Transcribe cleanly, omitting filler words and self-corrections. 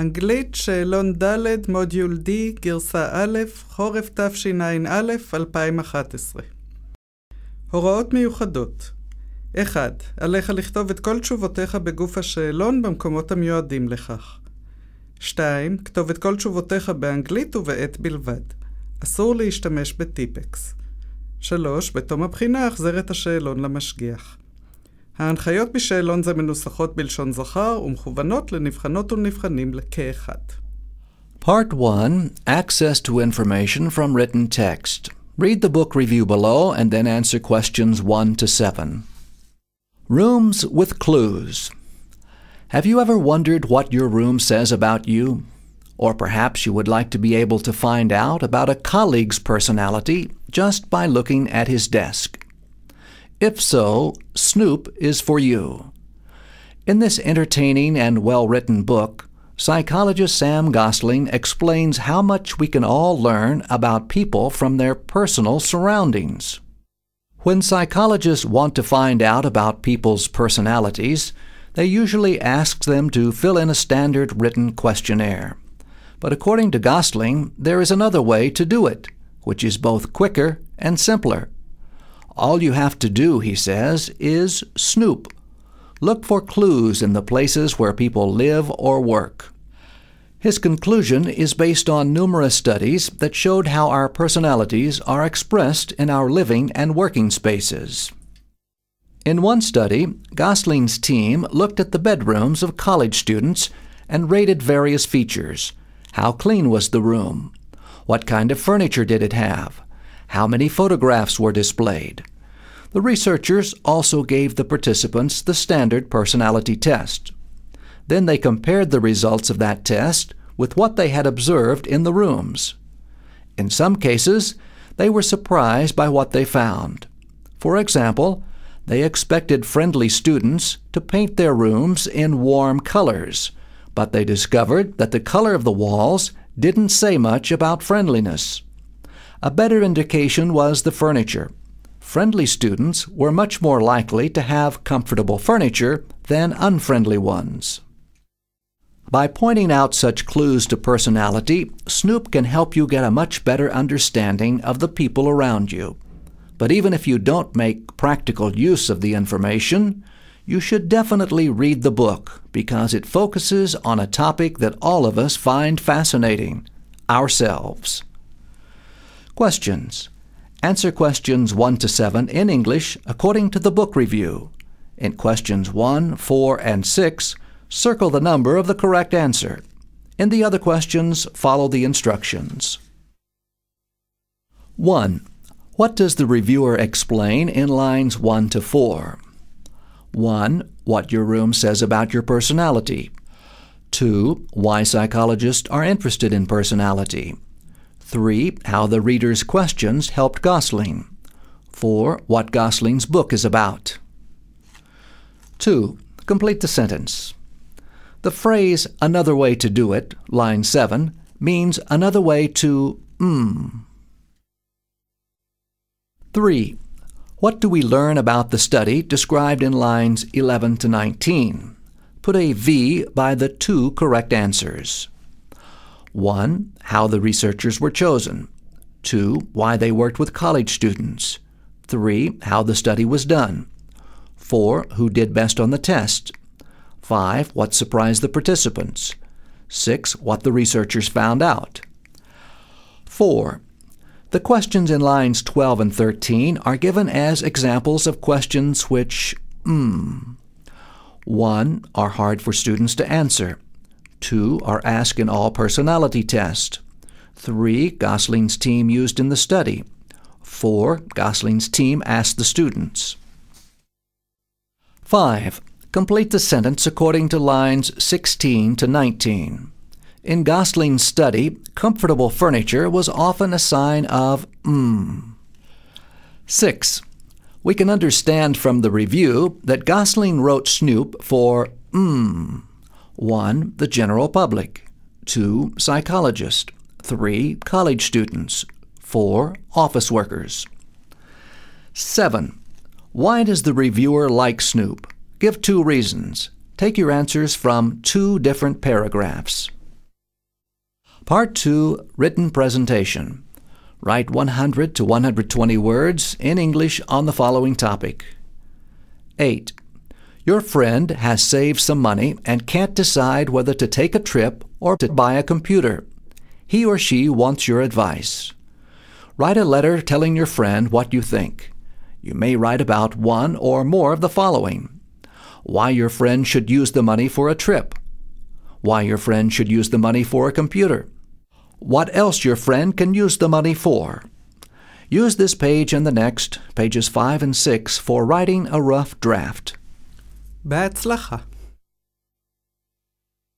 אנגלית, שאלון ד', מודיול D, גרסה א', חורף תשע"א, 2011. הוראות מיוחדות. 1. עליך לכתוב את כל תשובותיך בגוף השאלון במקומות המיועדים לכך. 2. כתוב את כל תשובותיך באנגלית ובעת בלבד. אסור להשתמש בטיפקס. 3. בתום הבחינה החזר את השאלון למשגיח. ההנחיות בשאלון זה מנוסחות בלשון זכר ומכוונות לנבחנות ולנבחנים כאחד. Part 1. Access to information from written text. Read the book review below and then answer questions 1 to 7. Rooms with clues. Have you ever wondered what your room says about you? Or perhaps you would like to be able to find out about a colleague's personality just by looking at his desk. If so, Snoop is for you. In this entertaining and well-written book, psychologist Sam Gosling explains how much we can all learn about people from their personal surroundings. When psychologists want to find out about people's personalities, they usually ask them to fill in a standard written questionnaire. But according to Gosling, there is another way to do it, which is both quicker and simpler. All you have to do, he says, is snoop. Look for clues in the places where people live or work. His conclusion is based on numerous studies that showed how our personalities are expressed in our living and working spaces. In one study, Gosling's team looked at the bedrooms of college students and rated various features. How clean was the room? What kind of furniture did it have? How many photographs were displayed? The researchers also gave the participants the standard personality test. Then they compared the results of that test with what they had observed in the rooms. In some cases, they were surprised by what they found. For example, they expected friendly students to paint their rooms in warm colors, but they discovered that the color of the walls didn't say much about friendliness. A better indication was the furniture. Friendly students were much more likely to have comfortable furniture than unfriendly ones. By pointing out such clues to personality, Snoop can help you get a much better understanding of the people around you. But even if you don't make practical use of the information, you should definitely read the book because it focuses on a topic that all of us find fascinating, ourselves. Questions. Answer questions 1 to 7 in English according to the book review. In questions 1, 4, and 6, circle the number of the correct answer. In the other questions, follow the instructions. 1. What does the reviewer explain in lines 1 to 4? 1. What your room says about your personality. 2. Why psychologists are interested in personality. 3. How the reader's questions helped Gosling. 4. What Gosling's book is about. 2. Complete the sentence. The phrase, another way to do it, line 7, means another way to 3. What do we learn about the study described in lines 11 to 19? Put a V by the 2 correct answers. 1. How the researchers were chosen. 2. Why they worked with college students. 3. How the study was done. 4. Who did best on the test. 5. What surprised the participants. 6. What the researchers found out. 4. The questions in lines 12 and 13 are given as examples of questions which 1. Are hard for students to answer. 2. Are asked in all personality tests. 3. Gosling's team used in the study. 4. Gosling's team asked the students. 5. Complete the sentence according to lines 16 to 19. In Gosling's study, comfortable furniture was often a sign of 6. We can understand from the review that Gosling wrote Snoop for 1. The general public. 2. Psychologists. 3. College students. 4. Office workers. 7. Why does the reviewer like Snoop? Give 2 reasons. Take your answers from 2 different paragraphs. Part 2, Written Presentation. Write 100 to 120 words in English on the following topic. 8. Your friend has saved some money and can't decide whether to take a trip or to buy a computer. He or she wants your advice. Write a letter telling your friend what you think. You may write about one or more of the following: why your friend should use the money for a trip, why your friend should use the money for a computer, what else your friend can use the money for. Use this page and the next, pages 5 and 6, for writing a rough draft. בהצלחה.